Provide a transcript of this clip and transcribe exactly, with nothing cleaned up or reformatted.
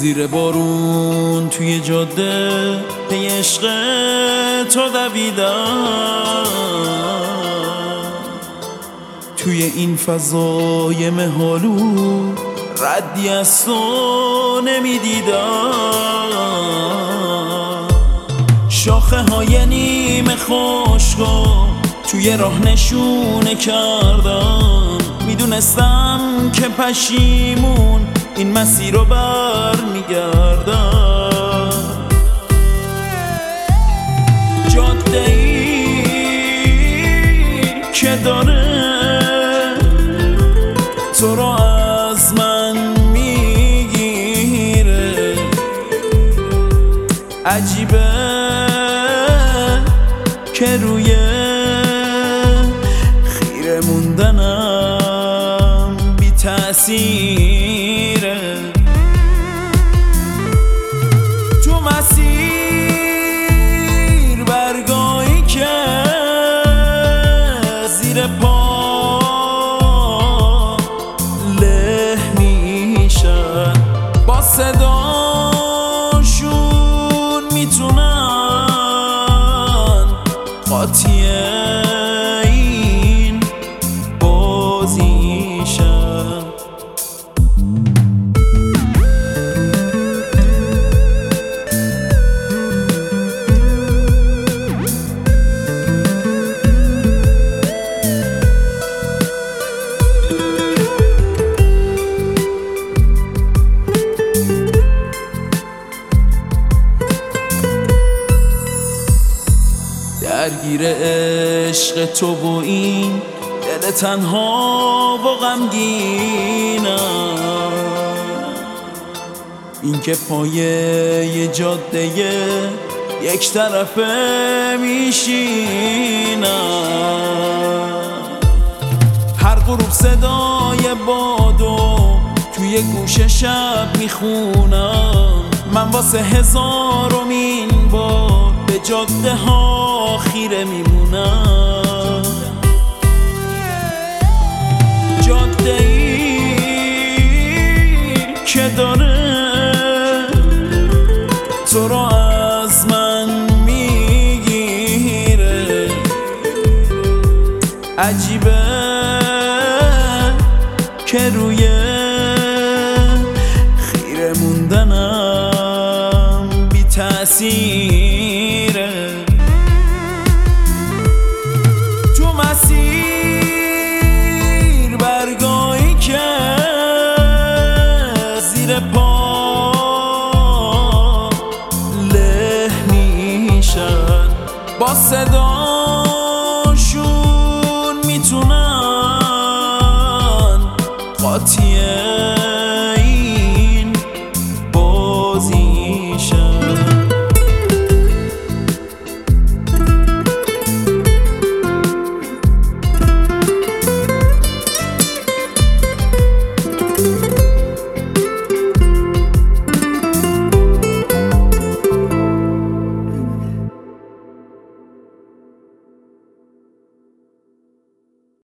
زیر بارون توی جاده پی عشق تو دویدم، توی این فضای مهالو ردی از تو نمیدیدم. شاخه های نیمه خشکو توی راه نشونه کردم، میدونستم که پشیمون این مسیر رو بر میگردم. جاده ای که داره تو رو از من میگیره، عجیبه که روی خیره موندنم بی تأثیره. تو مسیر برگاهی که زیر پا له میشن، با صداشون میتونن قاطی این بازیشن. درگیر عشق تو و این دل تنها و غمگینم، این که پایه جاده یک طرفه میشینم. هر غروب صدای بادو توی گوش شب میخونم، من واسه هزارمین بار به جاده ها خیره میمونم. جاده ای که داره تو رو از من میگیره، عجیبه که روی خیره موندنم بی تأثیره. تو مسیر برگاهی که زیر پا له میشن، با صدا